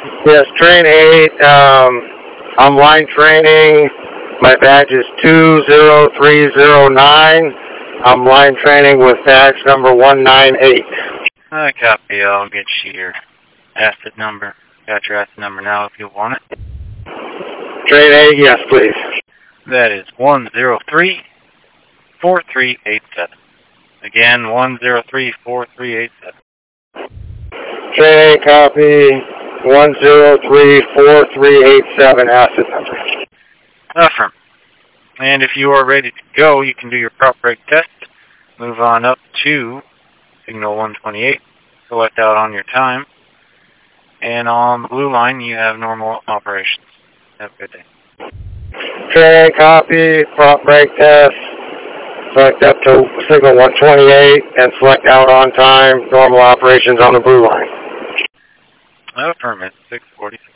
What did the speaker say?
Yes, train 8. I'm line training. My badge is 20309. I'm line training with badge number 198. I copy. I'll get you your asset number. Got your asset number now if you want it. Train 8, yes, please. That is 103-4387. Again, 103-4387. Train 8, copy. 1034387 asset number. Affirm. And if you are ready to go, you can do your prop brake test. Move on up to signal 128. Select out on your time. And on the blue line, you have normal operations. Have a good day. Train 8, copy. Prop brake test. Select up to signal 128 and select out on time. Normal operations on the blue line. Affirm. It's 6:46.